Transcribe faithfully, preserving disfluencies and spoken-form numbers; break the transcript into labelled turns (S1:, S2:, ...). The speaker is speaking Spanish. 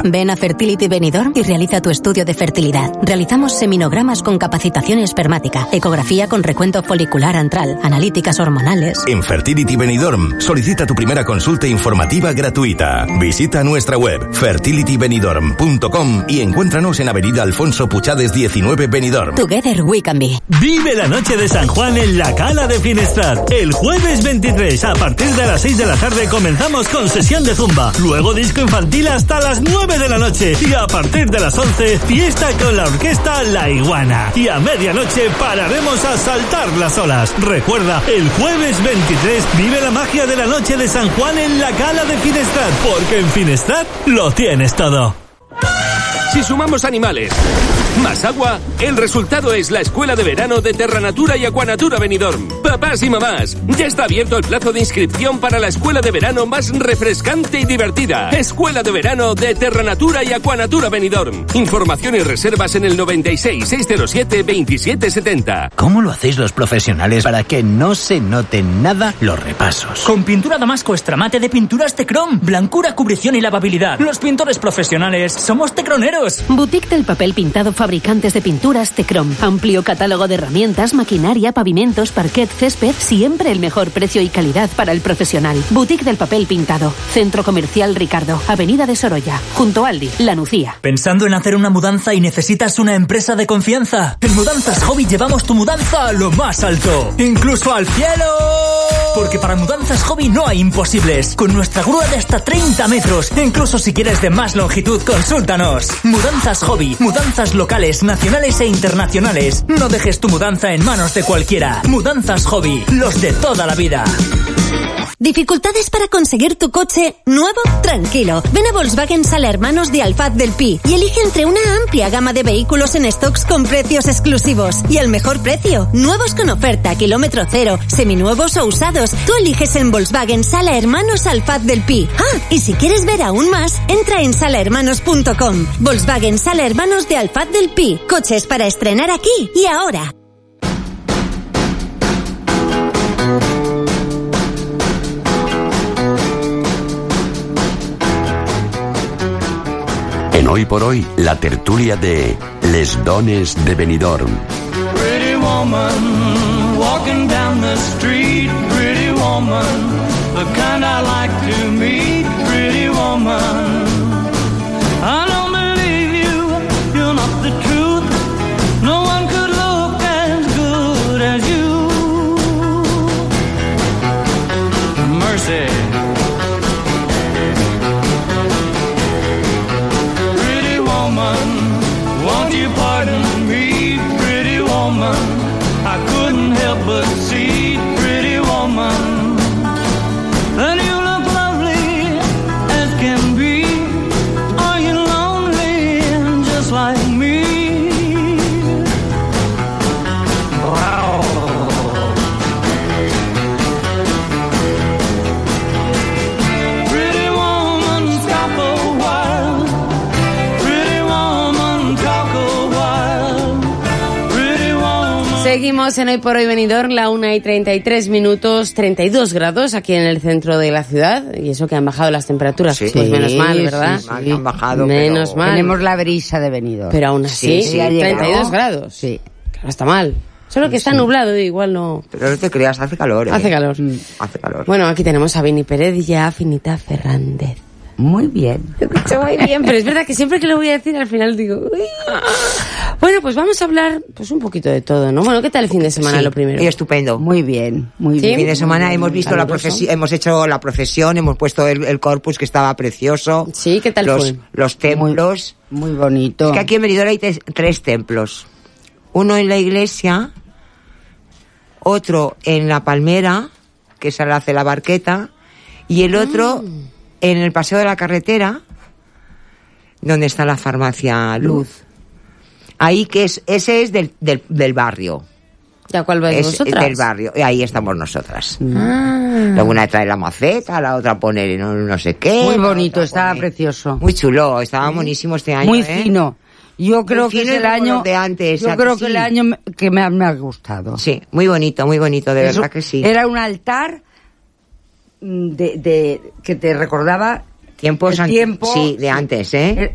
S1: Ven a Fertility Benidorm y realiza tu estudio de fertilidad. Realizamos seminogramas con capacitación espermática, ecografía con recuento folicular antral, analíticas hormonales.
S2: En Fertility Benidorm, solicita tu primera consulta informativa gratuita. Visita nuestra web fertility benidorm punto com y encuéntranos en Avenida Alfonso Puchades diecinueve, Benidorm.
S1: Together we can be.
S3: Vive la noche de San Juan en la Cala de Finestrat. El jueves veintitrés, a partir de las seis de la tarde, comenzamos con sesión de zumba. Luego disco infantil hasta las nueve de la noche. Y a partir de las once, fiesta con la orquesta La Iguana. Y a medianoche pararemos a saltar las olas. Recuerda, el jueves veintitrés vive la magia de la noche de San Juan en la Cala de Finestrat, porque en Finestrat lo tienes todo.
S4: Si sumamos animales más agua, el resultado es la Escuela de Verano de Terranatura y Aquanatura Benidorm. Papás y mamás, ya está abierto el plazo de inscripción para la Escuela de Verano más refrescante y divertida. Escuela de Verano de Terranatura y Aquanatura Benidorm. Información y reservas en el noventa y seis, seiscientos siete, veintisiete setenta.
S5: ¿Cómo lo hacéis los profesionales para que no se noten nada los repasos?
S6: Con pintura Damasco Extramate de Pinturas Tecrom. Blancura, cubrición y lavabilidad. Los pintores profesionales somos tecroneros.
S1: Boutique del Papel Pintado, fabricantes de pinturas Tecrom. Amplio catálogo de herramientas, maquinaria, pavimentos, parquet, césped. Siempre el mejor precio y calidad para el profesional. Boutique del Papel Pintado. Centro Comercial Ricardo. Avenida de Sorolla. Junto a Aldi, La Nucía.
S6: ¿Pensando en hacer una mudanza y necesitas una empresa de confianza? En Mudanzas Hobby llevamos tu mudanza a lo más alto. ¡Incluso al cielo! Porque para Mudanzas Hobby no hay imposibles. Con nuestra grúa de hasta treinta metros. Incluso si quieres de más longitud, consúltanos. Mudanzas Hobby. Mudanzas locales, nacionales e internacionales. No dejes tu mudanza en manos de cualquiera. Mudanzas Hobby. Los de toda la vida.
S7: ¿Dificultades para conseguir tu coche nuevo? Tranquilo. Ven a Volkswagen Sala Hermanos de Alfaz del Pi y elige entre una amplia gama de vehículos en stocks con precios exclusivos. Y al mejor precio. Nuevos con oferta, kilómetro cero, seminuevos o usados. Tú eliges en Volkswagen Sala Hermanos Alfaz del Pi. Ah, y si quieres ver aún más, entra en sala hermanos punto com. Volkswagen Sala Hermanos de Alfaz del Pi. Coches para estrenar aquí y ahora.
S8: En Hoy por Hoy, la tertulia de Les Dones de Benidorm.
S9: Pretty woman, walking down the street, pretty woman, the kind I like to meet, pretty woman. I don't believe you, you're not the truth, no one could look as good as you. Mercy. Won't you pardon me, pretty woman? I couldn't help but see, pretty woman, that you look lovely as can be. Are you lonely just like me? Wow. Pretty woman, stop a while.
S10: Seguimos en Hoy por Hoy Benidorm, la una y treinta y tres minutos, treinta y dos grados aquí en el centro de la ciudad, y eso que han bajado las temperaturas, sí, pues menos mal, ¿verdad?
S11: Sí, sí, han bajado,
S10: menos
S11: pero
S10: mal.
S11: Tenemos la brisa de Benidorm.
S10: Pero aún así,
S11: sí, sí,
S10: treinta y dos grados.
S11: Sí.
S10: No está mal. Solo que está sí. nublado, igual no...
S11: Pero no te creas, hace calor, ¿eh?
S10: Hace calor.
S11: Mm, hace calor.
S10: Bueno, aquí tenemos a Beni Pérez y a Finita Fernández.
S11: Muy bien.
S10: He dicho muy bien, pero es verdad que siempre que lo voy a decir al final digo... Uy. Bueno, pues vamos a hablar pues un poquito de todo, ¿no? Bueno, ¿qué tal el fin de semana, sí, lo primero?
S11: Estupendo. Muy bien, muy
S10: ¿Sí?
S11: bien. El fin de semana
S10: muy
S11: hemos visto
S10: caluroso.
S11: la procesión, hemos hecho la procesión, hemos puesto el, el corpus que estaba precioso.
S10: Sí, ¿qué tal
S11: los,
S10: fue?
S11: Los templos.
S12: Muy, muy bonito.
S11: Es que aquí en Benidorm hay tres, tres templos. Uno en la iglesia, otro en la Palmera, que se la hace la Barqueta, y el otro mm. en el Paseo de la Carretera, donde está la farmacia Luz. Ahí que es, ese es del, del, del barrio.
S10: ¿Ya cuál vais
S11: es,
S10: vosotras?
S11: Del barrio, y ahí estamos nosotras.
S10: Ah.
S11: La una trae la maceta, la otra pone no, no sé qué.
S12: Muy bonito, estaba pone... precioso.
S11: Muy chulo, estaba ¿Sí? buenísimo este año.
S12: Muy
S11: ¿eh?
S12: fino. Yo creo
S11: muy
S12: que es el año
S11: de antes.
S12: Yo creo que sí. el año que me ha, me ha gustado.
S11: Sí, muy bonito, muy bonito, de Eso, verdad que sí.
S12: Era un altar de, de que te recordaba
S11: tiempos
S12: el tiempo,
S11: sí, de antes, ¿eh?